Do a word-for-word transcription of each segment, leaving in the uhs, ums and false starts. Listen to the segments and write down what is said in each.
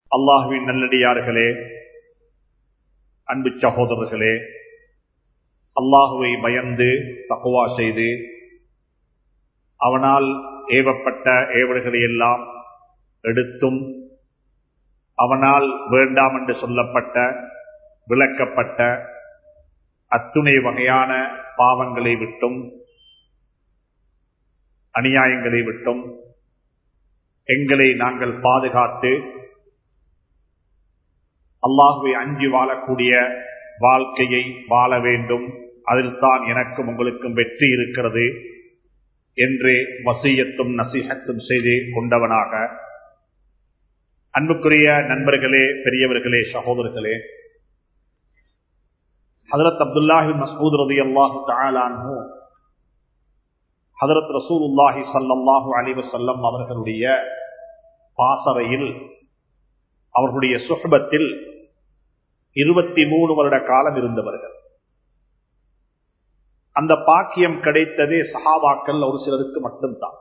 அல்லாஹ்வின் நல்லடியார்களே, அன்பு சகோதரர்களே, அல்லாஹுவை பயந்து தக்வா செய்து அவனால் ஏவப்பட்ட ஏவல்களை எல்லாம் எடுத்தும் அவனால் வேண்டாம் என்று சொல்லப்பட்ட விளக்கப்பட்ட அத்துணை வகையான பாவங்களை விட்டும் அநியாயங்களை விட்டும் எங்களை நாங்கள் பாதுகாத்து அல்லாஹுவை அஞ்சி வாழக்கூடிய வாழ்க்கையை வாழ வேண்டும், அதில் தான் எனக்கும் உங்களுக்கும் வெற்றி இருக்கிறது என்று வசியத்தும் நசீஹத்தும் செய்து கொண்டவனாக, அன்புக்குரிய நண்பர்களே, பெரியவர்களே, சகோதரர்களே, ஹதரத் அப்துல்லாஹி மஸ்ஊத் ரலியல்லாஹு தஆலா அன்ஹு ஹதரத் ரசூலுல்லாஹி ஸல்லல்லாஹு அலைஹி வஸல்லம் அவர்களுடைய பாசறையில் அவர்களுடைய சுஹபத்தில் இருபத்தி மூணு வருட காலம் இருந்தவர்கள். அந்த பாக்கியம் கிடைத்ததே சஹாபாக்கள் ஒரு சிலருக்கு மட்டும்தான்.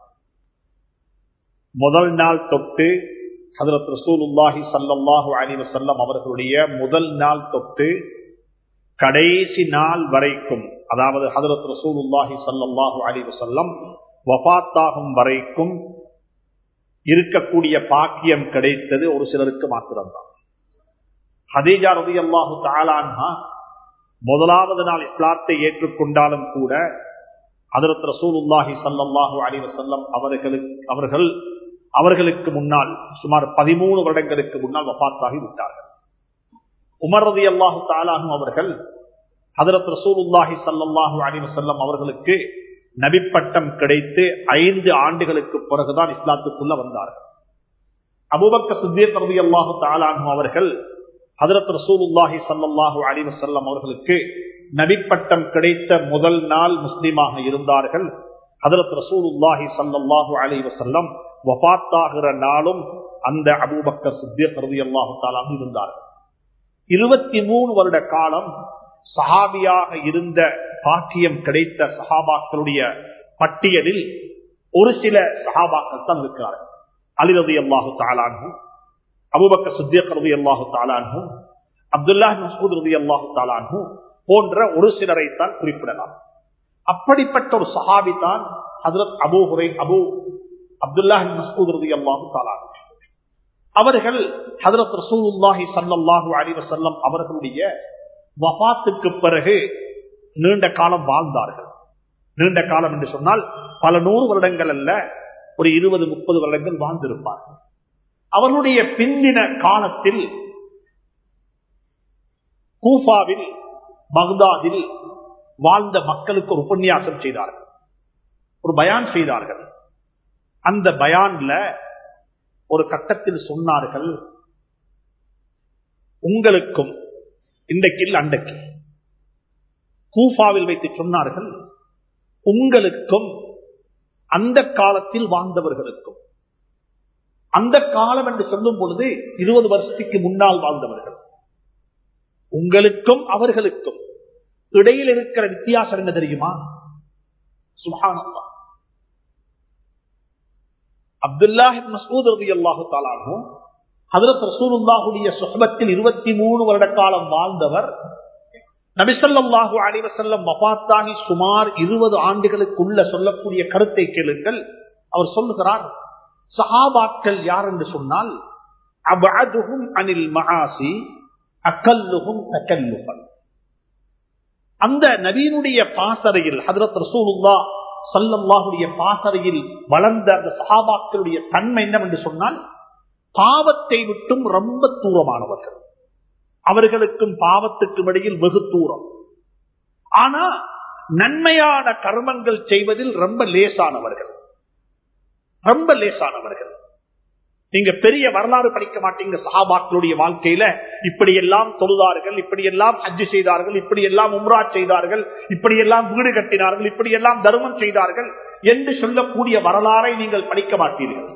முதல் நாள் தொட்டு ஹதரத் ரசூலுல்லாஹி ஸல்லல்லாஹு அலைஹி வஸல்லம் அவர்களுடைய முதல் நாள் தொட்டு கடைசி நாள் வரைக்கும், அதாவது ஹதரத் ரசூலுல்லாஹி ஸல்லல்லாஹு அலைஹி வஸல்லம் வஃபாத்தாகும் வரைக்கும் இருக்கக்கூடிய பாக்கியம் கிடைத்தது ஒரு சிலருக்கு மாத்திரம்தான். ஹதீஜா ரலியல்லாஹு தஆலா அன்ஹா முதலாவது நாள் இஸ்லாத்தை ஏற்றுக்கொண்டாலும் கூட ஹதரத் ரசூலுல்லாஹி ஸல்லல்லாஹு அலைஹி வஸல்லம் அவர்களுக்கு அவர்கள் அவர்களுக்கு முன்னால் சுமார் பதிமூணு வருடங்களுக்கு முன்னால் வஃபாத்தாகி விட்டார்கள். உமர் ரலியல்லாஹு தஆலா அன்ஹு அவர்கள் ஹதரத் ரசூலுல்லாஹி ஸல்லல்லாஹு அலைஹி வஸல்லம் அவர்களுக்கு நபிப்பட்டம் கிடைத்து ஐந்து ஆண்டுகளுக்கு பிறகுதான் இஸ்லாத்துக்குள்ள வந்தார்கள். அபூபக்கர் சித்தீக் ரலியல்லாஹு தஆலா அன்ஹு அவர்கள் ஹதரத் ரசூலுல்லாஹி ஸல்லல்லாஹு அலைஹி வஸல்லம் அவர்களுக்கு நபிப்பட்டம் கிடைத்த முதல் நாள் முஸ்லிமாக இருந்தார்கள். ஹதரத் ரசூலுல்லாஹி ஸல்லல்லாஹு அலைஹி வஸல்லம் வஃபாத்தாகிற நாளும் அந்த அபூபக்கர் சித்தீக் ரலியல்லாஹு தஆலா அன்ஹு இருந்தார்கள். இருபத்தி மூணு வருட காலம் சஹாபியாக இருந்த பாக்கியம் கிடைத்த சஹாபாக்களுடைய பட்டியலில் ஒரு சில சஹாபாக்கள் தான் இருக்கிறார்கள். அலி ரலியல்லாஹு தஆலா அன்ஹு, அபூபக்கர் சித்தீக் ரலியல்லாஹு தஆலா அன்ஹு, அப்துல்லாஹ் இப்னு மஸ்ஊத் ரலியல்லாஹு தஆலா அன்ஹு போன்ற ஒரு சிலரை தான் குறிப்பிடலாம். அப்படிப்பட்ட ஒரு சஹாபி தான் ஹஜ்ரத் Abu Huraira Abu Abdullah ibn Masood ரலியல்லாஹு தஆலா அன்ஹு. அவர்கள் ஹஜ்ரத் ரசூலுல்லாஹி ஸல்லல்லாஹு அலைஹி வஸல்லம் அவர்களுடைய வஃபாத்துக்கு பிறகு நீண்ட காலம் வாழ்ந்தார்கள். நீண்ட காலம் என்று சொன்னால் பல நூறு வருடங்கள் அல்ல, ஒரு இருபது முப்பது வருடங்கள் வாழ்ந்திருப்பார்கள். அவர்களுடைய பிந்தின காலத்தில் கூஃபாவில் பக்தாதில் வாழ்ந்த மக்களுக்கு ஒரு உபன்யாசம் செய்தார்கள், ஒரு பயான் செய்தார்கள். அந்த பயான்ல ஒரு கட்டத்தில் சொன்னார்கள், உங்களுக்கும் இன்றைக்கு அன்றைக்கு கூஃபாவில் வைத்து சொன்னார்கள், உங்களுக்கும் அந்த காலத்தில் வாழ்ந்தவர்களுக்கும், அந்த காலம் என்று சொல்லும் பொழுது இருபது வருஷத்துக்கு முன்னால் வாழ்ந்தவர்கள், உங்களுக்கும் அவர்களுக்கும் இடையில் இருக்கிற வித்தியாசம் என்ன தெரியுமா? சுப்ஹானல்லாஹ். அப்துல்லாஹ் இப்னு மஸ்ஊத் ரலியல்லாஹு தஆலா அன்ஹு ஹஜ்ரத் ரசூலுல்லாஹுடைய சுஹபத்தில் இருபத்தி மூணு வருட காலம் வாழ்ந்தவர். நபி ஸல்லல்லாஹு அலைஹி வஸல்லம் வஃபாத்தாகி சுமார் இருபது ஆண்டுகளுக்குள்ள சொல்லக்கூடிய கருத்தை கேளுங்கள். அவர் சொல்லுகிறார், சஹாபாக்கள் யார் என்று சொன்னால் அபஅதுஹும் அனில் மஆசி அகல்லுஹும் தகல்லுஃபன். அந்த நபியினுடைய பாசறையில் ஹஜ்ரத் ரசூலுல்லாஹ் ஸல்லல்லாஹுடைய பாசறையில் வளர்ந்த அந்த சஹாபாக்களுடைய தன்மை என்னவென்று சொன்னால் பாவத்தை விட்டும் ரொம்ப தூரமானவர்கள். அவர்களுக்கும் பாவத்துக்கும் இடையில் வெகு தூரம். ஆனா நன்மையான கர்மங்கள் செய்வதில் ரொம்ப லேசானவர்கள், ரொம்ப லேசானவர்கள். நீங்க பெரிய வரலாறு படிக்க மாட்டீங்க சஹாபாக்களுடைய வாழ்க்கையில. இப்படி எல்லாம் தொழுதார்கள், இப்படி எல்லாம் ஹஜ் செய்தார்கள், இப்படி எல்லாம் உம்ரா செய்தார்கள், இப்படி எல்லாம் வீடு கட்டினார்கள், இப்படி எல்லாம் தர்மம் செய்தார்கள் என்று சொல்லக்கூடிய வரலாறை நீங்கள் படிக்க மாட்டீர்கள்.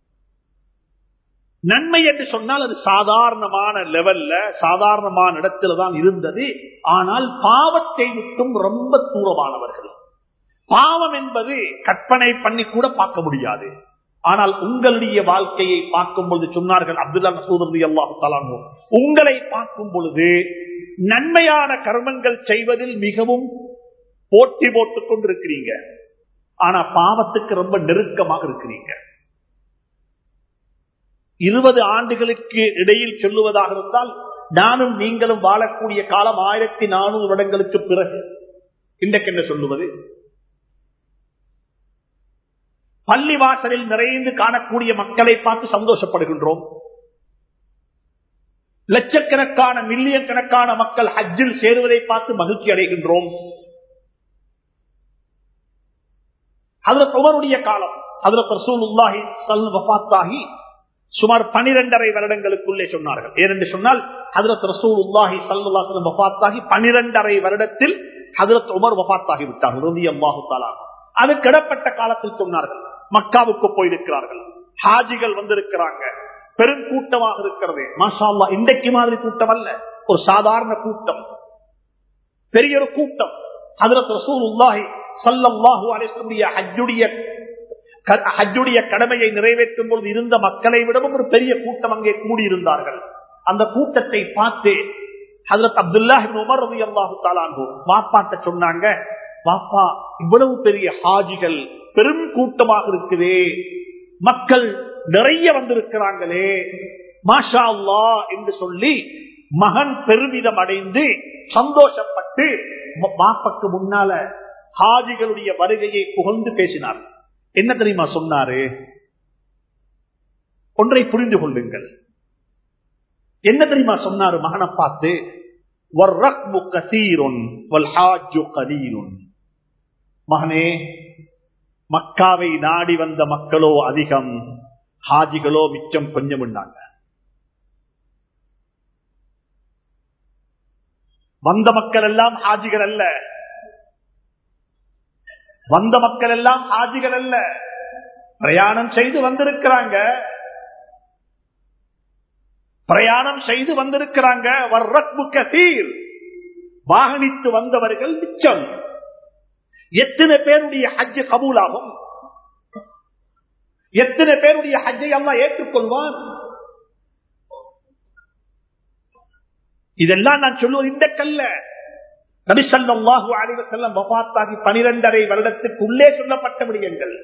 நன்மை என்று சொன்னால் அது சாதாரணமான லெவல்ல, சாதாரணமான இடத்துல தான் இருந்தது. ஆனால் பாவத்தை விட்டும் ரொம்ப தூரமானவர்கள். பாவம் என்பது கற்பனை பண்ணி கூட பார்க்க முடியாது. ஆனால் உங்களுடைய வாழ்க்கையை பார்க்கும் பொழுது சொன்னார்கள் அப்துல்லா மசூத் ரலியல்லாஹு தஆலா அன்ஹு, உங்களை பார்க்கும் பொழுது நன்மையான கர்மங்கள் செய்வதில் மிகவும் போட்டி போட்டுக் கொண்டிருக்கிறீங்க, ஆனா பாவத்துக்கு ரொம்ப நெருக்கமாக இருக்கிறீங்க. இருபது ஆண்டுகளுக்கு இடையில் சொல்லுவதாக இருந்தால் நானும் நீங்களும் வாழக்கூடிய காலம் ஆயிரத்தி நானூறு வருடங்களுக்கு பிறகு. இன்றைக்கு என்ன சொல்லுவது? பள்ளி வாசலில் நிறைந்து காணக்கூடிய மக்களை பார்த்து சந்தோஷப்படுகின்றோம். லட்சக்கணக்கான மில்லியன் கணக்கான மக்கள் ஹஜ்ஜில் சேருவதை பார்த்து மகிழ்ச்சி அடைகின்றோம். ஹஜ்ரத் உமருடைய காலம், ஹஜ்ரத் ரசூலுல்லாஹி ஸல்லல்லாஹு வஃபாத்தாகி சுமார் பனிரெண்டரை வருடங்களுக்குள்ளே சொன்னார்கள். ஏனென்று சொன்னால் ஹஜ்ரத் ரசூலுல்லாஹி ஸல்லல்லாஹு அலைஹி வஸல்லம் வஃபாத்தாகி பனிரெண்டரை வருடத்தில் ஹஜ்ரத் உமர் வஃபாத்தாகி விட்டார்கள் ரலியல்லாஹு தஆலா. அது கிடப்பட்ட காலத்தில் சொன்னார்கள். மக்காவுக்கு போயிருக்கிறார்கள், ஹாஜிகள் வந்திருக்கிறாங்க, பெரும் கூட்டமாக இருக்கிறது. மாஷா அல்லாஹ், இன்றைக்கு மாதிரி கூட்டம் அல்ல, ஒரு சாதாரண கூட்டம், பெரிய ஒரு கூட்டம். ஹஜ்ரத் ரசூலுல்லாஹி ஸல்லல்லாஹு அலைஹி வஸல்லம் ஹஜ்ஜுடைய ஹஜ்ஜுடைய கடமையை நிறைவேற்றும் பொழுது இருந்த மக்களை விடவும் ஒரு பெரிய கூட்டம் அங்கே கூடியிருந்தார்கள். அந்த கூட்டத்தை பார்த்து ஹஜ்ரத் அப்துல்லாஹ் இப்னு உமர் ரலியல்லாஹு தஆலா அன்ஹு வாப்பாட்ட சொன்னாங்க, வாப்பா, இவ்வளவு பெரிய ஹாஜிகள் பெரும் கூட்டமாக இருக்குதே, மக்கள் நிறைய வந்திருக்கிறாங்களே, மாஷா அல்லாஹ் என்று சொல்லி மகன் பெருமிதம் அடைந்து சந்தோஷப்பட்டு வாப்பக்கு முன்னால ஹாஜிகளுடைய வருகையை புகழ்ந்து பேசினார். என்ன தெரியுமா சொன்னாரு? ஒன்றை புரிந்து கொள்ளுங்கள். என்ன தெரியுமா சொன்னாரு மகனை பார்த்து? வர்ரக்பு கஸீருன் வல்ஹாஜ்ஜு கலீலுன். மகனே, மக்காவை நாடி வந்த மக்களோ அதிகம், ஹாஜிகளோ மிச்சம் கொஞ்சம் உண்டாங்க. வந்த மக்கள் எல்லாம் ஹாஜிகள் அல்ல, வந்த மக்கள் எல்லாம் ஹாஜிகள் அல்ல, பிரயாணம் செய்து வந்திருக்கிறாங்க, பிரயாணம் செய்து வந்திருக்கிறாங்க. வர்ரக்பு கஸீர், வாகனித்து வந்தவர்கள் மிச்சம். எத்தனை பேருடைய ஹஜ் கபூலாகும்? எத்தனை பேருடைய ஹஜ்ஜை அல்லாஹ் ஏற்றுக்கொள்வான்? இதெல்லாம் நான் சொல்லுவது இந்த கல்ல. நபி ஸல்லல்லாஹு அலைஹி வஸல்லம் வஃபாத்தாகி பன்னிரண்டரை வருடத்துக்குள்ளே சொல்லப்பட்ட விடயங்கள்.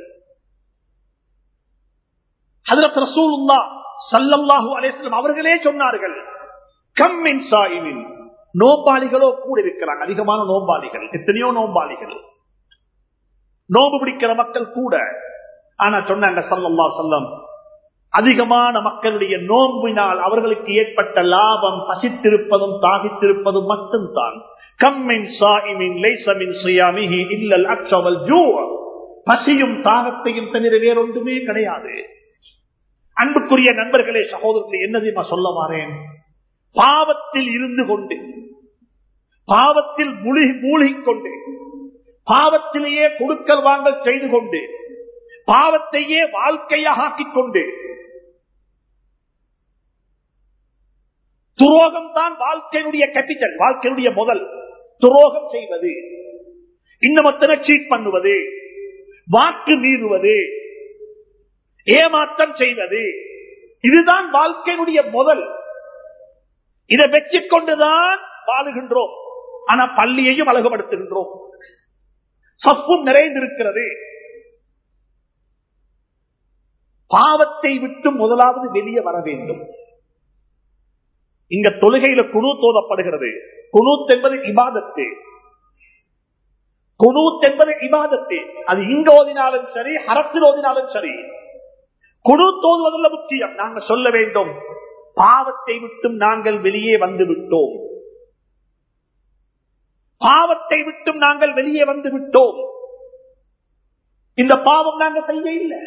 ஹஜ்ரத் ரசூலுல்லாஹ் ஸல்லல்லாஹு அலைஹி வஸல்லம் அவர்களே சொன்னார்கள், கம் மின் ஸாயிமின், நோம்பாளிகளோ கூட இருக்கிறாங்க, அதிகமான நோம்பாளிகள், எத்தனையோ நோம்பாளிகள், நோம்பு பிடிக்கிற மக்கள் கூட. ஆனா சொன்னாங்க ஸல்லல்லாஹு அலைஹி வஸல்லம், அதிகமான மக்களுடைய நோம்பினால் அவர்களுக்கு ஏற்பட்ட லாபம் பசித்திருப்பதும் தாகித்திருப்பதும் மட்டும்தான். கம்மின் ஸாயிமின் லைஸ மின் ஸியாமிஹி இல்லல் அக்ஸ வல் ஜூ, பசியும் தாகத்தையும் தவிர வேறொன்றுமே கிடையாது. அன்புக்குரிய நண்பர்களே, சகோதரர்களே, என்னதையுமா சொல்ல மாறேன்? பாவத்தில் இருந்து கொண்டு, பாவத்தில் மூழ்கிக் கொண்டு, பாவத்திலேயே கொடுக்கல் வாங்கல் செய்து கொண்டு, பாவத்தையே வாழ்க்கையாக ஆக்கிக் கொண்டு, துரோகம் தான் வாழ்க்கையினுடைய கேபிட்டல், வாழ்க்கையினுடைய முதல். துரோகம் செய்வது, இன்னமத்தனை சீட் பண்ணுவது, வாக்கு மீறுவது, ஏமாற்றம் செய்வது, இதுதான் வாழ்க்கையினுடைய முதல். இதை வெற்றிக் கொண்டுதான் வாழுகின்றோம். ஆனா பள்ளியையும் அழகுபடுத்துகின்றோம், சப்பும் நிறைந்திருக்கிறது. பாவத்தை விட்டு முதலாவது வெளியே வர வேண்டும். இங்க தொழுகையில குனூத் ஓதப்படுகிறது. குனூத் என்பது இபாதத்து, குனூத் என்பது இபாதத்து. அது இங்க ஓதினாலும் சரி, ஹரத்தில் ஓதினாலும் சரி, குனூத் ஓதுவதில் முக்கியம். நாங்கள் சொல்ல வேண்டும், பாவத்தை விட்டும் நாங்கள் வெளியே வந்து விட்டோம், பாவத்தை விட்டும் நாங்கள் வெளியே வந்து விட்டோம். இந்த பாவம் நாங்கள் செய்ய இல்லை.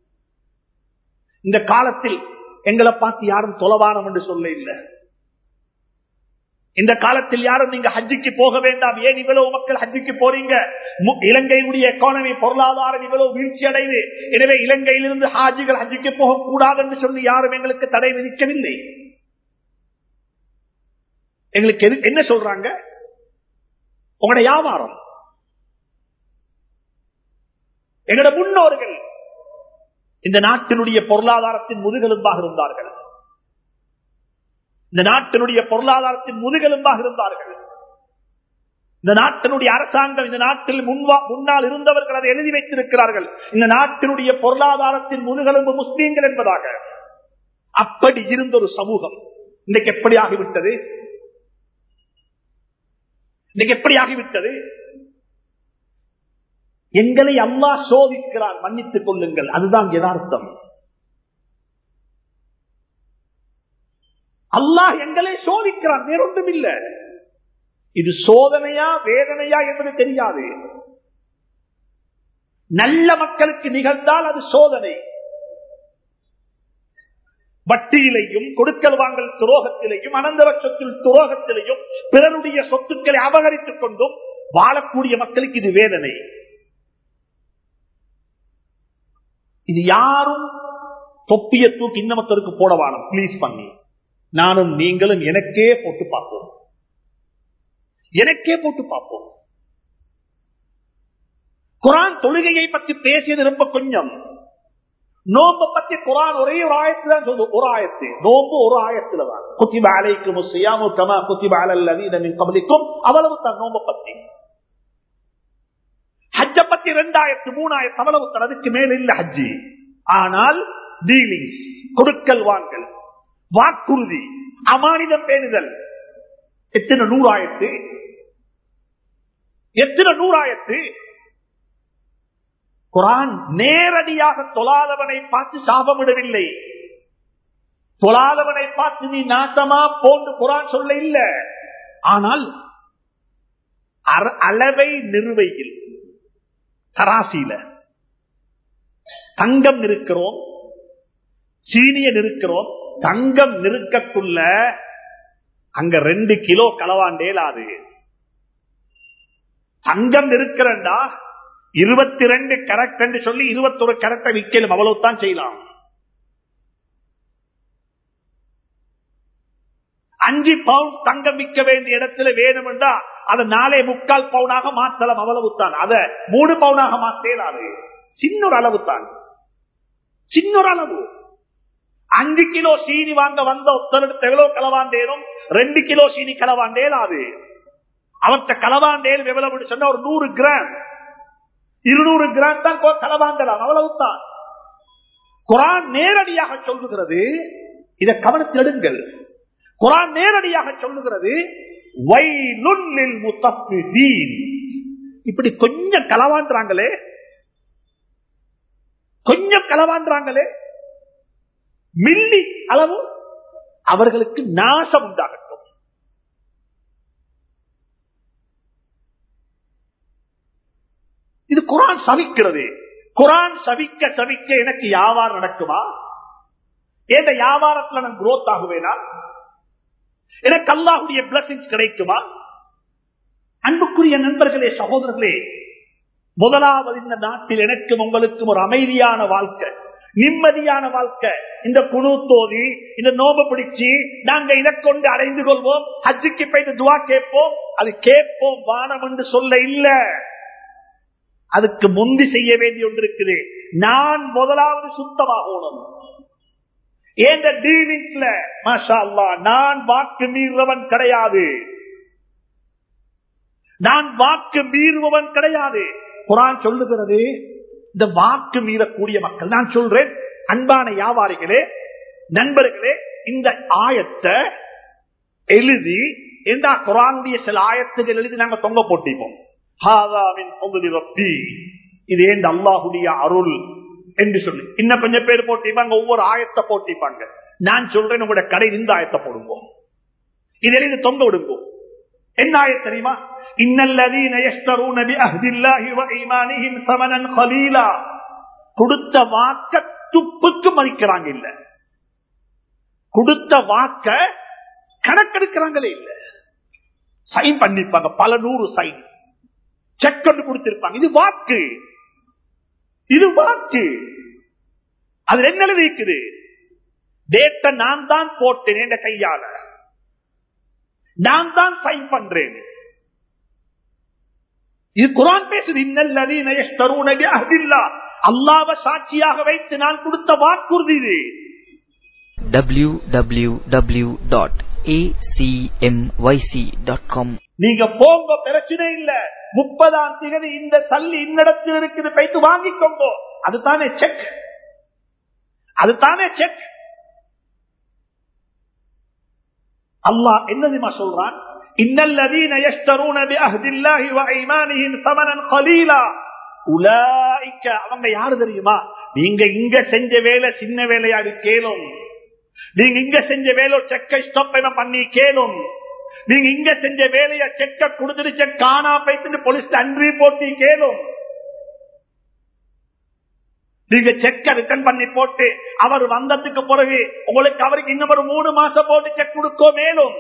இந்த காலத்தில் எங்களை பார்த்து யாரும் தொலைவானம் என்று சொல்ல இல்லை. இந்த காலத்தில் யாரும் நீங்க ஹஜ்ஜிக்கு போக வேண்டாம், ஏன் இவ்வளவு மக்கள் ஹஜ்ஜிக்கு போறீங்க, இலங்கையினுடைய எக்கானமி பொருளாதாரம் இவ்வளவு வீழ்ச்சி அடைவு, எனவே இலங்கையிலிருந்து ஹாஜிகள் ஹஜ்ஜிக்கு போக கூடாது என்று சொல்லி யாரும் எங்களுக்கு தடை விதிக்கவில்லை. எங்களுக்கு என்ன சொல்றாங்க? உங்களுடைய வியாபாரம், எங்களோட முன்னோர்கள் இந்த நாட்டினுடைய பொருளாதாரத்தின் முதுகெலும்பாக இருந்தார்கள். இந்த நாட்டினுடைய பொருளாதாரத்தின் முதுகெலும்பாக இருந்தார்கள். இந்த நாட்டினுடைய அரசாங்கம், இந்த நாட்டில் முன்னால் இருந்தவர்கள் அதை எழுதி வைத்திருக்கிறார்கள். இந்த நாட்டினுடைய பொருளாதாரத்தின் முதுகெலும்பு முஸ்லீம்கள் என்பதாக. அப்படி இருந்த ஒரு சமூகம் இன்றைக்கு எப்படி ஆகிவிட்டது? இன்றைக்கு எப்படி ஆகிவிட்டது? எங்களை அல்லாஹ் சோதிக்கிறான், மன்னித்துக் கொள்ளுங்கள். அதுதான் யதார்த்தம். அல்லாஹ் எங்களை சோதிக்கிறான், வேறொன்றும் இல்லை. இது சோதனையா வேதனையா என்பது தெரியாது. நல்ல மக்களுக்கு நிகழ்ந்தால் அது சோதனை. வட்டியிலையும் கொடுக்கல் வாங்கல் துரோகத்திலையும் அனந்தபட்சத்தில் துரோகத்திலையும் பிறருடைய சொத்துக்களை அபகரித்துக் கொண்டும் வாழக்கூடிய மக்களுக்கு இது வேதனை. இது யாரும் தொப்பிய தூக்கி இன்னமத்தருக்கு போட வாழும் பிளீஸ் பண்ணி, நானும் நீங்களும் எனக்கே போட்டு பார்ப்போம், எனக்கே போட்டு பார்ப்போம். குர்ஆன் தொழுகையை பற்றி பேசியது ரொம்ப கொஞ்சம். நோம்பை பற்றி குர்ஆன் ஒரே ஒரு ஆயத்துல தான் சொல்லுது. ஒரு ஆயத்து நோம்பு ஒரு ஆயத்துல தான். குத்திப அலைக்குமுஸ் ஸியாமு கமா குத்திப அலல் லதீன மின் கப்லிக்கும், அவ்வளவு தான் நோம்பை பற்றி. ஹஜ்ஜை பத்தி ரெண்டாயிரத்து மூணாயிரத்து அவ்வளவு தான், அதுக்கு மேல இல்ல ஹஜ்ஜி. ஆனால் டீலிங்ஸ், கொடுக்கல் வாங்கல், வாக்குறுதி, அமானிதம் பேணுதல் எத்தனை நூறாயிரத்து, எத்தனை நூறாயிரத்து. குர்ஆன் நேரடியாக தொழாதவனை பார்த்து சாபமிடவில்லை. தொழாதவனை பார்த்து நீ நாசமா போன்று குர்ஆன் சொல்ல இல்ல. ஆனால் அளவை நிறுவையில் தராசில தங்கம் நிற்கிறோம், சீனிய நிற்கிறோம். தங்கம் நிற்கக்குள்ள அங்க ரெண்டு கிலோ களவாண்டேலாது. தங்கம் இருக்கிறண்டா இருபத்தி ரெண்டு கரெக்ட் என்று சொல்லி இருபத்தி ஒரு கரெக்டை விற்கலும், அவ்வளவுதான் செய்யலாம். அஞ்சு பவுன் தங்கம் விற்க வேண்டிய இடத்துல வேணும் என்றா அதை நாளே முக்கால் பவுனாக மாற்றலாம், அவ்வளவுதான். அதை மூணு பவுனாக மாற்றேலாது. சின்ன ஒரு அளவு தான், சின்ன ஒரு அளவு. அஞ்சு கிலோ சீனி வாங்க வந்த ஒருத்தருக்கு எவ்வளவு களவாண்டேனும் ரெண்டு கிலோ சீனி களவாண்டேலாது. அவற்ற களவாண்டேல் எவ்வளவு சொன்னா ஒரு நூறு கிராம் இருநூறு கிராம் தான் களவாண்டலாம், அவ்வளவுதான். குர்ஆன் நேரடியாக சொல்லுகிறது, இதை கவனத்தில் எடுங்கள். குர்ஆன் நேரடியாக சொல்லுகிறது வைலுல் லில் முத்தஃபிஃபீன். இப்படி கொஞ்சம் களவாண்டாங்களே, கொஞ்சம் களவாண்டாங்களே, மில்லி அளவு, அவர்களுக்கு நாசம் உண்டாகட்டும். இது குர்ஆன் சபிக்கிறது. குர்ஆன் சபிக்க சபிக்க எனக்கு வியாபாரம் நடக்குமா? எந்த வியாபாரத்தில் நான் குரோத் ஆகுவேனா? எனக்கு அல்லாஹ்வுடைய பிளஸிங்ஸ் கிடைக்குமா? அன்புக்குரிய நண்பர்களே, சகோதரர்களே, முதலாவது இந்த நாட்டில் எனக்கும் உங்களுக்கும் ஒரு அமைதியான வாழ்க்கை, நிம்மதியான வாழ்க்கை. இந்த குனு தோதி, இந்த நோம்பு பிடிச்சி நாங்க இதை கொண்டு அடைந்து கொள்வோம், ஹஜ்ஜுக்கு போய் துவா கேட்போம், அது கேட்போம் வானம் என்று சொல்ல இல்ல. அதுக்கு முந்தி செய்ய வேண்டிய ஒன்று இருக்குது. நான் முதலாவது சுத்தமாகணும். ஏந்த டீலிங்ஸ்ல மாஷா அல்லாஹ் நான் வாக்கு மீறுவன் கிடையாது, நான் வாக்கு மீறுவன் கிடையாது. குர்ஆன் சொல்லுகிறது இந்த வாக்கு மீறக்கூடிய மக்கள். நான் சொல்றேன் அன்பான வியாபாரிகளே, நண்பர்களே, இந்த ஆயத்தை எழுதி இந்த குர்ஆனுடைய சில ஆயத்துகள் எழுதி நாங்க தொங்க போட்டிப்போம். இது ஏன் அல்லாஹுடைய அருள் என்று சொல்லி இன்னும் கொஞ்சம் பேர் போட்டிப்பாங்க, ஒவ்வொரு ஆயத்தை போட்டிப்பாங்க. நான் சொல்றேன் உங்களோட கடை இந்த ஆயத்தை போடுவோம், இது எழுதி தொங்க விடுவோம். என்ன ஆயத் தெரியுமா? இன்னல்லதீன யஷ்தரூன பிஅஹ்தில்லாஹி வ ஈமானிஹிம் ஸமனன் கலீலா. கொடுத்த வாக்க துப்புக்கு மதிக்கிறாங்க இல்ல, கொடுத்த வாக்க கணக்கெடுக்கிறாங்களே இல்ல. சைன் பண்ணிப்பாங்க, பல நூறு சைன் செக் கொண்டு கொடுத்திருப்பாங்க. இது வாக்கு, இது வாக்கு. அதுல என்ன இருக்குது? டேட்டை நான் தான் போட்டேன் என்ற கையால, நான் தான் சைன் பண்றேன். இது குர்ஆன் பேசுது. இன்னல்லதீன யஷ்தரூன பிஅஹ்தில்லாஹ், அல்லாஹ்வை சாட்சியாக வைத்து நான் கொடுத்த வாக்குறுதி இது. W W W dot A C M Y C dot com. நீங்க போங்க, பிரச்சனை இல்ல. முப்பதாம் தேதி இந்த சல்லி இன்னிடத்தில் இருக்குது, போய்த்து வாங்கிக்கோங்க. அதுதானே செக், அதுதானே செக். அல்லாஹ் என்னதுமா சொல்றான்? இன்னல்லதீன யஷ்தரூன பிஅஹ்தில்லாஹி வ ஐமானிஹிம் ஸமனன் கலீலா உலாயிக. அவங்க யாரு தெரியுமா? நீங்க இங்க செஞ்ச வேலை சின்ன வேலையா கேளும், நீங்க இங்க செஞ்ச வேலை செக்கை ஸ்டாப் பண்ணி கேளும், நீங்க இங்க செஞ்ச வேலைய செக்க கொடுத்துட்டு செக் காணா போயிட்டு போலீஸ் அன்றி போட்டி கேளும், நீங்க செக்க ரிட்டர்ன் பண்ணி போட்டு அவர் வந்ததுக்கு பிறகு உங்களுக்கு அவருக்கு இன்னும் ஒரு மூணு மாசம் போட்டு செக் கொடுக்க மேலும்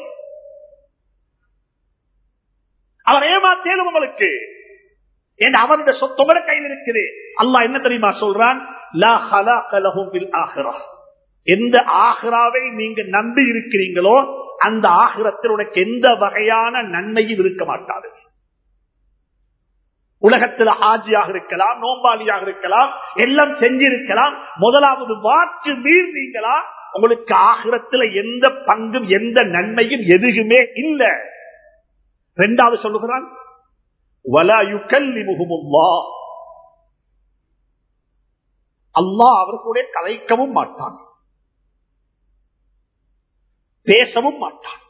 அவர் ஏமாத்தேலும் உங்களுக்கு. ஏன் அவருடைய சொத்தோட கையில் இருக்குது. அல்லாஹ் என்ன தெரியுமா சொல்றான்? லா ஹலாக லஹும் பில் ஆஹிரஹ். எந்த ஆஹிராவை நீங்க நம்பி இருக்கிறீங்களோ அந்த ஆஹிரத்தில் உனக்கு எந்த வகையான நன்மையும் இருக்க மாட்டாது. உலகத்தில் ஆஜியாக இருக்கலாம், நோம்பாளியாக இருக்கலாம், எல்லாம் செஞ்சிருக்கலாம். முதலாவது வாக்கு மீறீங்களா, உங்களுக்கு ஆகிரத்தில் எந்த பங்கும் எந்த நன்மையும் எதுவுமே இல்லை. இரண்டாவது சொல்லுகிறான், வலா யுகல்லிமுஹுமுல்லாஹ். அல்லாஹ் அவர்களுடைய கலைக்கவும் மாட்டான், பேசவும் மாட்டான்.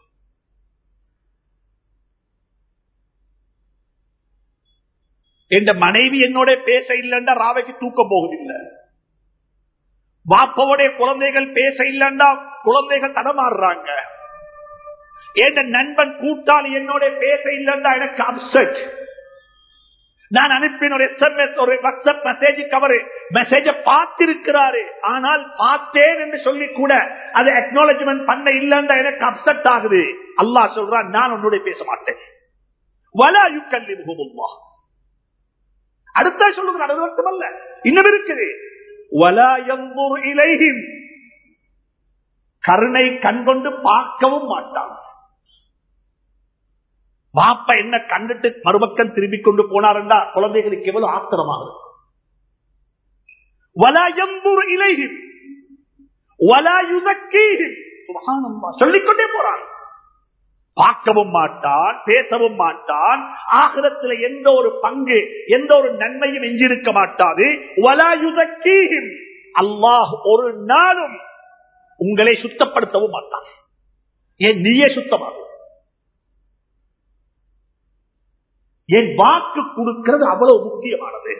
என் மனைவி என்னோட பேச இல்லைண்டா ராவைக்கு தூக்கம் போகுதில்லை. பாப்பாவுடைய குழந்தைகள் பேச இல்லைண்டா குழந்தைகள் தடமாறுறாங்க. என் நண்பன் கூட்டாளி என்னோட பேச இல்லைண்டா எனக்கு அப்செட். நான் அனுப்பின ஒரு எஸ்எம்எஸ் ஒரு வாட்ஸ்அப் மெசேஜ் கவரு மெசேஜ பார்த்திருக்கிறாரு, ஆனால் பார்த்தேன் என்று சொல்லி கூட அதை அக்னாலஜ்மெண்ட் பண்ண இல்லைண்டா எனக்கு அப்செட் ஆகுது. அல்லாஹ் சொல்றான், நான் உன்னோட பேச மாட்டேன். வலா யுகல்லிமுஹுமுல்லாஹ். அடுத்த சொல்லுங்க, அது மட்டுமல்ல, இன்னும் இருக்குது. வலா யன்துரு இலைஹிம். கருணை கண்கொண்டு பார்க்கவும் மாட்டான். பாப்பா என்ன கண்டுட்டு மறுபக்கம் திரும்பிக் கொண்டு போனார்டா குழந்தைகளுக்கு எவ்வளவு ஆத்திரமாகுது. வலா யன்துரு இலைஹிம் வலா யுஸக்கீஹிம். சுப்ஹானல்லாஹ், சொல்லிக்கொண்டே போறான். பார்க்கவும் மாட்டான், பேசவும் மாட்டான். ஆகிரத்தில் எந்த ஒரு பங்கு எந்த ஒரு நன்மையும் எஞ்சிருக்க மாட்டாது. வலா யுஸக்கீஹிம். அல்லாஹ் ஒரு நாளும் உங்களை சுத்தப்படுத்தவும் மாட்டான். ஏன் நீயே சுத்தமாகும்? என் வாக்கு கொடுக்கிறது அவ்வளவு முக்கியமானது.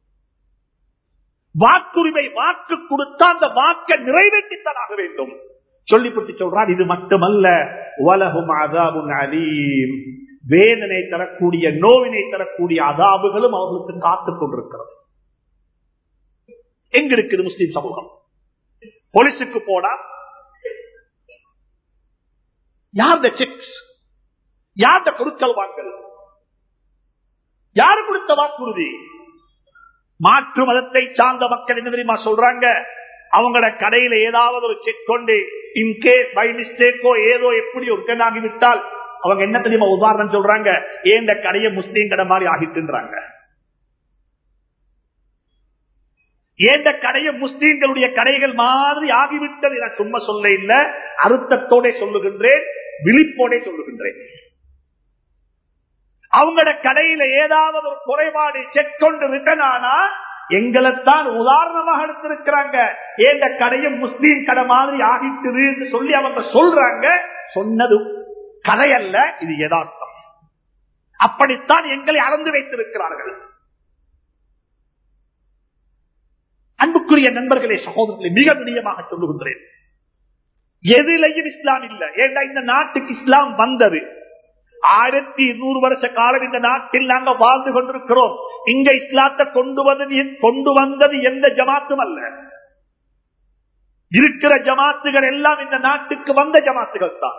வாக்குரிமை வாக்கு கொடுத்தா அந்த வாக்கை நிறைவேற்றித்தான் வேண்டும். சொல்லிப்பட்டு சொல்றான், இது மட்டுமல்ல, வலஹும் அஸாபுன் அலீம். வேதனை தரக்கூடிய நோவினை தரக்கூடிய அஸாபுகளும் அவர்களுக்கு காத்துக் கொண்டிருக்கிறது. எங்க இருக்குது முஸ்லிம் சமூகம்? போலீஸுக்கு போனா யார் செக்ஸ், யார் கொடுக்கல் வாங்கல், யாரு கொடுத்த வாக்குறுதி? மாற்று மதத்தை சார்ந்த மக்கள் என்ன தெரியுமா சொல்றாங்க? அவங்களோட கடையில ஏதாவது ஒரு செக் கொண்டு இன்கேஸ் பை மிஸ்டேக்கோ ஏதோ எப்படி ஒர்க்கனாகிவிட்டால் அவங்க என்ன தெரியுமா உதாரணம் சொல்றாங்க? ஏந்த கடையை முஸ்லீம் கடை மாதிரி ஆகிட்டுன்றாங்க. ஏந்த கடையை முஸ்லீம்களுடைய கடைகள் மாதிரி ஆகிவிட்டது. நான் சும்மா சொல்ல இல்ல, அர்த்தத்தோட சொல்லுகின்றேன், விழிப்போட சொல்லுகின்றேன். அவங்களோட கடையில ஏதாவது ஒரு குறைபாடு செக் கொண்டு ரிட்டர்ன் ஆனா எங்களைத்தான் உதாரணமாக எடுத்திருக்கிறாங்க. ஏந்த கடையும் முஸ்லீம் கடை மாதிரி ஆகிட்டுது என்று சொல்லி அவங்க சொல்றாங்க. சொன்னது கதை அல்ல, இது யதார்த்தம். அப்படித்தான் எங்களை அளந்து வைத்திருக்கிறார்கள். அன்புக்குரிய நண்பர்களே, சகோதரர்களே, மிக நிச்சயமாக சொல்லுகின்றேன், எதிலையும் இஸ்லாம் இல்லை. ஏண்டா இந்த நாட்டுக்கு இஸ்லாம் வந்தது ஆயிரத்தி இருநூறு வருஷ காலம் இந்த நாட்டில் நாங்கள் வாழ்ந்து கொண்டிருக்கிறோம். இங்க இஸ்லாத்தை கொண்டு வந்து கொண்டு வந்தது எந்த ஜமாத்தும் அல்ல. இருக்கிற ஜமாத்துகள் எல்லாம் இந்த நாட்டுக்கு வந்த ஜமாத்துகள் தான்.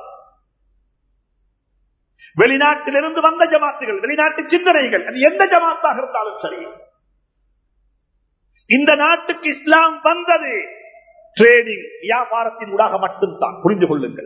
வெளிநாட்டிலிருந்து வந்த ஜமாத்துகள், வெளிநாட்டு சிந்தனைகள், அது எந்த ஜமாத்தாக இருந்தாலும் சரி. இந்த நாட்டுக்கு இஸ்லாம் வந்தது ட்ரேடிங், வியாபாரத்தின் ஊடாக மட்டும்தான். புரிந்து கொள்ளுங்கள்,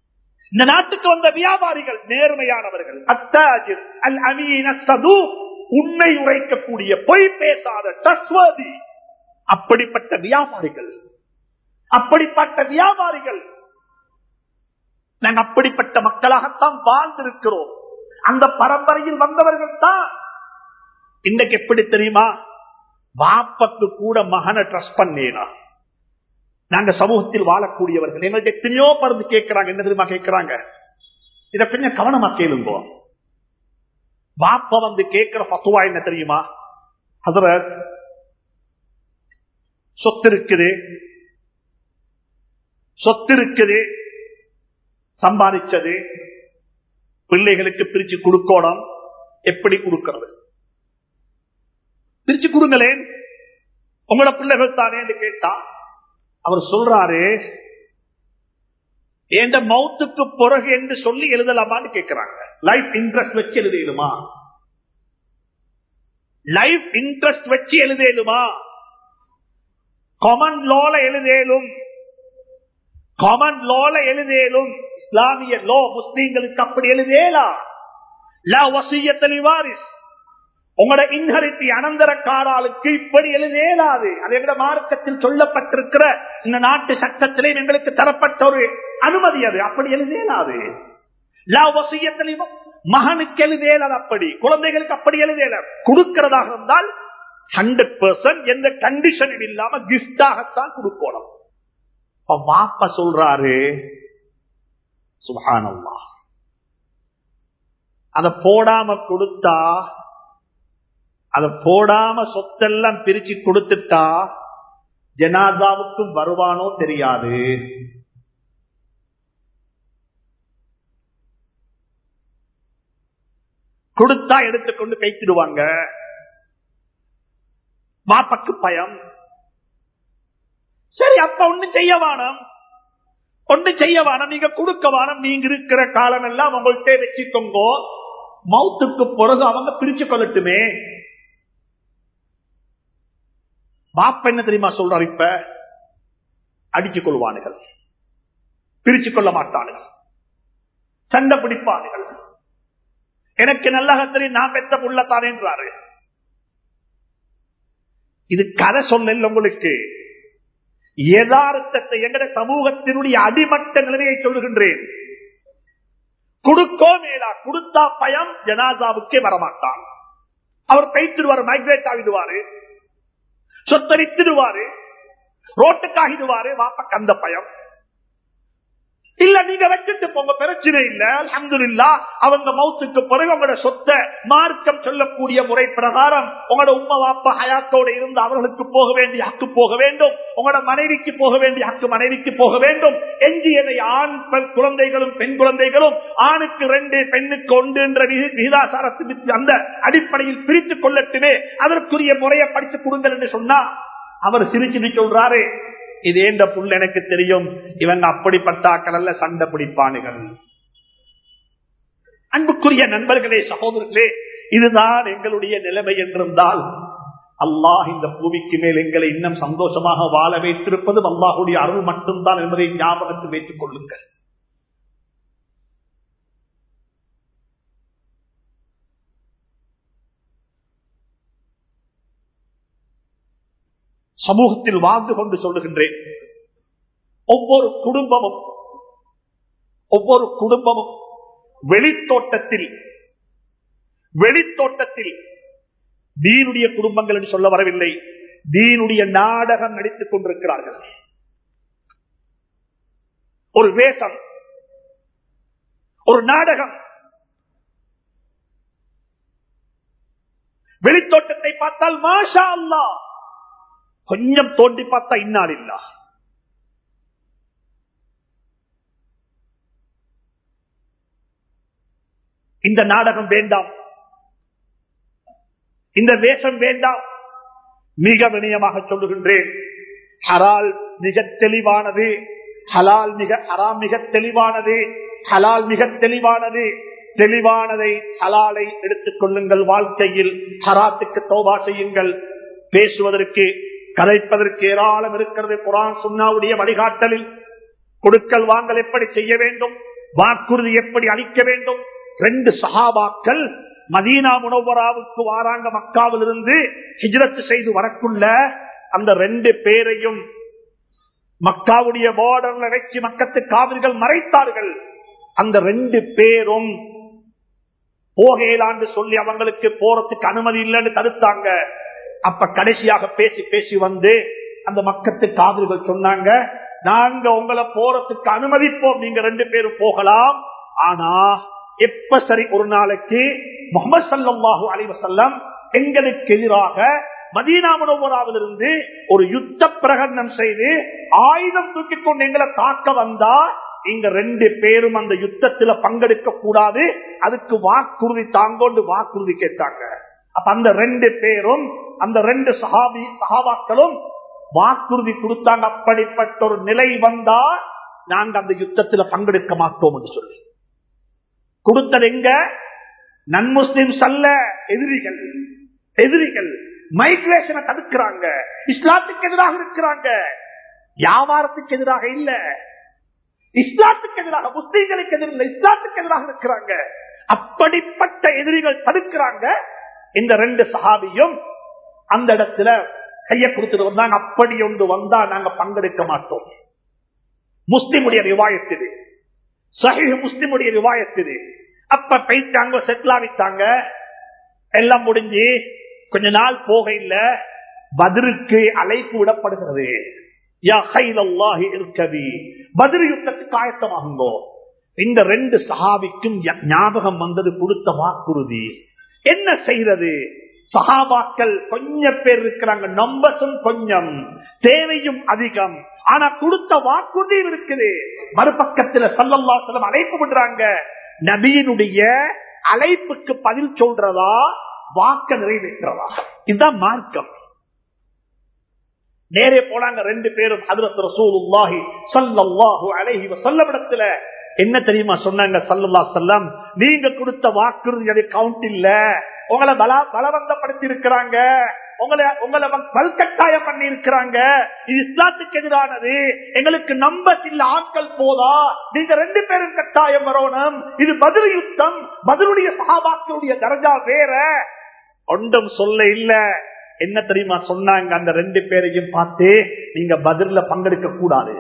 இந்த நாட்டுக்கு வந்த வியாபாரிகள் நேர்மையானவர்கள், அத்தாஜிர் அல் அமீன் அஸ்ஸதூக், உண்மை உரைக்கக்கூடிய, பொய் பேசாத, ட்ரஸ்ட்வர்தி, அப்படிப்பட்ட வியாபாரிகள், அப்படிப்பட்ட வியாபாரிகள். நாங்கள் அப்படிப்பட்ட மக்களாகத்தான் வாழ்ந்திருக்கிறோம். அந்த பரம்பரையில் வந்தவர்கள் தான். இன்னைக்கு எப்படி தெரியுமா? வாப்பத்து கூட மகனை ட்ரஸ்ட் பண்ணேனா? நாங்க சமூகத்தில் வாழக்கூடியவர்கள் எங்கள்கிட்ட எத்தனையோ பருந்து கேட்கிறாங்க. என்ன தெரியுமா கேட்கிறாங்க? இதை கொஞ்சம் கவனமா கேளுங்க. வாப்ப வந்து கேட்கிற பத்துவா என்ன தெரியுமா? ஹதரத், சொத்து இருக்குது, சொத்து இருக்குது, சம்பாதிச்சது பிள்ளைகளுக்கு பிரிச்சு கொடுக்கணும். எப்படி கொடுக்கிறது? பிரிச்சு கொடுங்களேன், உங்களோட பிள்ளைகள் தானே என்று கேட்டா அவர் சொல்றாரு, என்ற மௌத்துக்கு பிறகு என்று சொல்லி எழுதலாமான்னு கேட்கிறாங்க. லைஃப் இன்ட்ரெஸ்ட் வச்சு எழுதலுமா? லைஃப் இன்ட்ரெஸ்ட் வச்சு எழுதலுமா? Common லோல எழுதலும், common லோல எழுதலும். இஸ்லாமிய லோ முஸ்லீம்களுக்கு அப்படி எழுதேலா. லா வசியத்தலி வாரிஸ், உங்களோட இன்ஹெரிட்டி அனந்தரக்காராளுக்கு இப்படி எழுதேலாது. அது எங்க மார்க்கத்தில் சொல்லப்பட்டிருக்கிற இந்த நாட்டு சட்டத்திலே எங்களுக்கு தரப்பட்ட ஒரு அனுமதி. அது அப்படி எழுதேலாது. லா வசியத்தலி மகனுக்கு எழுதேலாது, அப்படி குழந்தைகளுக்கு அப்படி எழுதேல. கொடுக்கிறதாக இருந்தால் ஹண்ட்ரட் பெர்சன்ட் எந்த கண்டிஷனும் இல்லாம கிஃப்டாகத்தான் கொடுக்கணும். வாப்பா சொல்றாரு, சுப்ஹானல்லாஹ், அத போடாம கொடுத்தா, அத போடாம சொத்தெல்லாம் பிரிச்சு கொடுத்துட்டா ஜனாதாவுக்கும் வருவானோ தெரியாது. கொடுத்தா எடுத்துக்கொண்டு கைத்திடுவாங்க. வாப்பக்கு பயம். சரி, அப்ப ஒண்ணு செய்ய வானம், ஒண்ணு செய்ய வானம், நீங்க கொடுக்க வானம். நீங்க இருக்கிற காலம் எல்லாம் உங்கள்கிட்ட வச்சுக்கோங்க, மௌத்துக்கு பிறகு அவங்க பிரிச்சு கொள்ளட்டுமே. பாப்ப என்ன தெரியுமா சொல்றாரு? இப்ப அடிச்சுக் கொள்வானுகள், பிரிச்சு கொள்ள மாட்டானுகள், சண்டை பிடிப்பானுகள். எனக்கு நல்ல தெரியும், நான் பெற்ற புள்ளத்தானே என்றாரு. இது கதை சொல்லல உங்களுக்கு, யதார்த்தத்தை, எங்கட சமூகத்தினுடைய அடிமட்ட நிலைமையை சொல்லுகின்றேன். கொடுக்கோ மேலா, கொடுத்தா பயம், ஜனாசாவுக்கே வரமாட்டான். அவர் கைத்திடுவாரு, மைக்ரேட் ஆகிடுவாரு, சொத்தரித்திடுவாரு, ரோட்டுக்காகிடுவாரு. வாப்பக்கு அந்த பயம் இல்ல. நீங்க வச்சுட்டு போங்க, பிரச்சனை இல்ல, அல்ஹம்துலில்லாஹ். அவங்க மௌத்துக்கு பிறகு உங்களோட சொத்தை மார்க்கம் சொல்லக்கூடிய முறை பிரகாரம் உங்களோட உம்மா வாப்பா ஹயாத்தோட இருந்து அவர்களுக்கு போக வேண்டிய ஹக்கு போக வேண்டும், உங்களோட மனைவிக்கு போக வேண்டிய ஹக்கு மனைவிக்கு போக வேண்டும். எஞ்சியதை ஆண் குழந்தைகளும் பெண் குழந்தைகளும், ஆணுக்கு ரெண்டு பெண்ணுக்கு ஒன்று என்ற விகிதாசாரத்தின் அந்த அடிப்படையில் பிரித்துக் கொள்ளட்டுமே, அதற்குரிய முறையை படித்து கொடுங்கள் என்று சொன்னா அவர் சிரிச்சு சொல்றாரு, இது ஏண்ட புள்ள எனக்கு தெரியும், இவங்க அப்படிப்பட்டாக்கள் அல்ல, சண்டை பிடிப்பானுகள். அன்புக்குரிய நண்பர்களே, சகோதரர்களே, இதுதான் எங்களுடைய நிலைமை என்றிருந்தால் அல்லாஹ் இந்த பூமிக்கு மேல் எங்களை இன்னும் சந்தோஷமாக வாழ வைத்திருப்பது அல்லாஹுடைய அருள் மட்டும்தான் என்பதை ஞாபகத்தில் வைத்துக் கொள்ளுங்கள். சமூகத்தில் வாழ்ந்து கொண்டு சொல்லுகின்றேன், ஒவ்வொரு குடும்பமும் ஒவ்வொரு குடும்பமும் வெளித்தோட்டத்தில் வெளித்தோட்டத்தில் தீனுடைய குடும்பங்கள் என்று சொல்ல வரவில்லை, தீனுடைய நாடகம் நடித்துக் கொண்டிருக்கிறார்கள். ஒரு வேஷம், ஒரு நாடகம். வெளித்தோட்டத்தை பார்த்தால் மாஷா அல்லாஹ், கொஞ்சம் தோண்டி பார்த்தா இன்னால் இல்லா. இந்த நாடகம் வேண்டாம், இந்த வேஷம் வேண்டாம். மிக வினயமாக சொல்லுகின்றேன், ஹலால் மிக தெளிவானது, ஹலால் மிக ஹராம் மிக தெளிவானது, ஹலால் மிக தெளிவானது. தெளிவானதை ஹலாலை எடுத்துக் கொள்ளுங்கள். வாழ்க்கையில் ஹராத்துக்கு தௌபா செய்யுங்கள். பேசுவதற்கு கதைப்பதற்கு ஏராளம் இருக்கிறது. குர்ஆன் சுன்னாவுடைய வழிகாட்டலில் கொடுக்கல் வாங்கல் எப்படி செய்ய வேண்டும், வாக்குறுதி எப்படி அளிக்க வேண்டும். ரெண்டு சஹாபாக்கள் மதீனா முனவ்வராவுக்கு வாராங்க. மக்காவிலிருந்து ஹிஜ்ரத் செய்து வரக்குள்ள அந்த ரெண்டு பேரையும் மக்காவுடைய பார்டர்ல வச்சு மக்கத்து காவிர்கள் மறைத்தார்கள். அந்த ரெண்டு பேரும் போகலான்னு சொல்லி அவங்களுக்கு போறதுக்கு அனுமதி இல்லைன்னு தடுத்தாங்க. அப்ப கடைசியாக பேசி பேசி வந்து அந்த மக்கத்து காவிர்கள் சொன்னாங்க, நாங்க உங்களை போறதுக்கு அனுமதிப்போம், நீங்க ரெண்டு பேரும் போகலாம். ஆனா எப்ப சரி ஒரு நாளைக்கு முஹம்மது ஸல்லல்லாஹு அலைஹி வஸல்லம் எங்களுக்கு எதிராக மதீனா முனவ்வராவிலிருந்து ஒரு யுத்த பிரகடனம் செய்து ஆயுதம் தூக்கி கொண்டு எங்களை தாக்க வந்தா இங்க ரெண்டு பேரும் அந்த யுத்தத்துல பங்கெடுக்க கூடாது, அதுக்கு வாக்குறுதி தாங்கொண்டு வாக்குறுதி கேட்டாங்க. அப்ப அந்த ரெண்டு பேரும் அந்த ரெண்டு சஹாபி சஹாபாக்களும் வாக்குறுதி கொடுத்தாங்க, அப்படிப்பட்ட ஒரு நிலை வந்தா நாங்க அந்த யுத்தத்துல பங்கெடுக்க மாட்டோம் என்று சொல்லி கொடுத்தது. எங்க நன்முஸ்லிம்ஸ் அல்ல, எதிரிகள். எதிரிகள் மைக்ரேஷனை தடுக்கிறாங்க, இஸ்லாத்துக்கு எதிராக இருக்கிறாங்க, வியாபாரத்துக்கு எதிராக இல்ல, இஸ்லாத்துக்கு எதிராக, முஸ்லீம்களுக்கு எதிராக, இஸ்லாத்துக்கு எதிராக இருக்கிறாங்க. அப்படிப்பட்ட எதிரிகள் தடுக்கிறாங்க. இந்த ரெண்டு சஹாபியும் அந்த இடத்துல கையை கொடுத்துட்டு வந்தாங்க. அப்படி ஒன்று வந்தா நாங்க பங்கெடுக்க மாட்டோம். முஸ்லிமுடைய ரிவாயத் இது, சஹீஹ் முஸ்லிமுடைய ரிவாயத் இது. அப்ப போயிட்டாங்க, செட்டில் ஆகிட்டாங்க, எல்லாம் முடிஞ்சு கொஞ்ச நாள் போக இல்ல, பத்ருக்கு அழைப்பு விடப்படுகிறது. யா கைலல்லாஹி இர்கபி, பத்ர் யுத்தத்துக்கு ஆயத்தமாகுங்கோ. இந்த ரெண்டு சஹாபிக்கும் ஞாபகம் வந்தது கொடுத்த வாக்குறுதி. என்ன செய்யறது? சஹாபாக்கள் கொஞ்சம் பேர் இருக்கிறாங்க, நம்பர்ஸும் கொஞ்சம், தேவையும் அதிகம். ஆனா கொடுத்த வாக்குறுதி இருக்குது. மறுபக்கத்தில் ஸல்லல்லாஹு அலைஹி வஸல்லம் அழைப்பு விடுறாங்க. நபியினுடைய அழைப்புக்கு பதில் சொல்றதா, வாக்க நிறைவேற்றதா? இதுதான் மார்க்கம். நேரே போனாங்க ரெண்டு பேரும் ஹஜ்ரத் ரசூலுல்லாஹி ஸல்லல்லாஹு அலைஹி வஸல்லம் இடத்துல. என்ன தெரியுமா சொன்னாங்க? ஸல்லல்லாஹு அலைஹி வஸல்லம், நீங்க கொடுத்த வாக்குறுதி கவுண்ட் இல்ல, உங்களை பல பலவந்தப்படுத்தி இருக்கிறாங்க, உங்களை உங்களை பல்கட்டாயம் பண்ணி இருக்கிறாங்க, இது இஸ்லாத்துக்கு எதிரானது, எங்களுக்கு நம்பர் இல்ல, ஆட்கள் போதா, நீங்க ரெண்டு பேரும் கட்டாயம் வரணும், இது பத்ர் யுத்தம், பத்ருடைய சஹாபாக்களுடைய தரஜா வேற, ஒன்றும் சொல்ல இல்ல. என்ன தெரியுமா சொன்னாங்க? அந்த ரெண்டு பேரையும் பார்த்து, நீங்க பத்ர்ல பங்கெடுக்க கூடாது,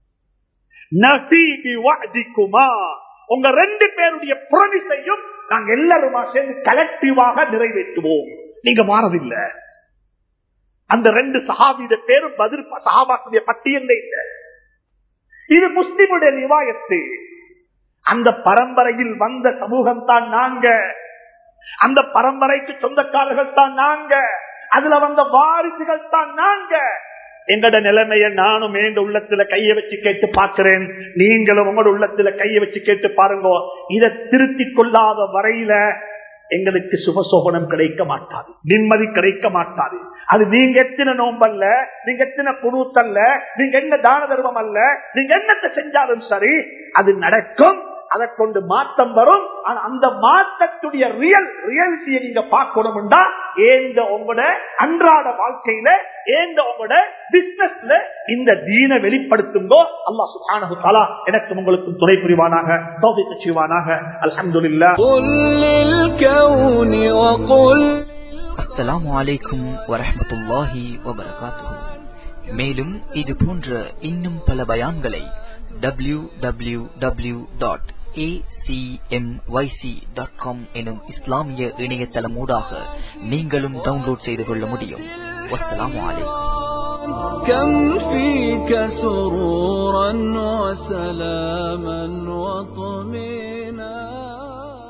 உங்க ரெண்டு பேருடைய புரமிசையும் நாங்க எல்லாருமா சேர்ந்து கலெக்டிவாக நிறைவேற்றுவோம், நீங்க மாறதில்லை. அந்த ரெண்டு சஹாபிய பேரும் பத்ர் சஹாபாக்குடைய பட்டியல் இல்லை. இது முஸ்லிமுடைய ரிவாயத்து. அந்த பரம்பரையில் வந்த சமூகம் தான் நாங்க, அந்த பரம்பரைக்கு சொந்தக்காரர்கள் தான் நாங்க, அதுல வந்த வாரிசுகள் தான் நாங்க. எங்கட நிலைமைய நானும் எங்க உள்ளத்துல கைய வச்சு கேட்டு பார்க்கிறேன், நீங்களும் உங்களோட உள்ளத்துல கைய வச்சு கேட்டு பாருங்க. இதை திருத்திக் கொள்ளாத வரையில எங்களுக்கு சுபசோபனம் கிடைக்க மாட்டாது, நிம்மதி கிடைக்க மாட்டாது. அது நீங்க எத்தனை நோம்பல்ல, நீங்க எத்தனை குணூத்தல்ல, நீங்க என்ன தான தர்மம் அல்ல, நீங்க என்னத்தை செஞ்சாலும் சரி, அது நடக்கும், அதை கொண்டு மாற்றம் வரும். ஆனா அந்த மாற்றத்துடைய ரியல் ரியாலிட்டியை நீங்க பார்க்கணும்டா ஏந்த உங்களோட அன்றாட வாழ்க்கையில, ஏந்த உங்களோட பிசினஸ்ல இந்த தீனை வெளிப்படுத்துங்கோ. அல்லாஹ் சுப்ஹானஹு வ தஆலா எனக்கும் உங்களுக்கும் துணை புரிவானாக, தௌஃபீக் செய்வானாக. அல்ஹம்துலில்லாஹ். அஸ்ஸலாமு அலைக்கும் வரஹ்மத்துல்லாஹி வபரகாத்துஹு. மேலும் இது போன்ற இன்னும் பல பயான்களை W W W dot A C M Y C dot com எனும் இஸ்லாமிய இணையதளம் ஊடாக நீங்களும் டவுன்லோட் செய்து கொள்ள முடியும். வஸ்ஸலாமு அலைக்கும். كم فيك سرورا وسلاما وطمئنانا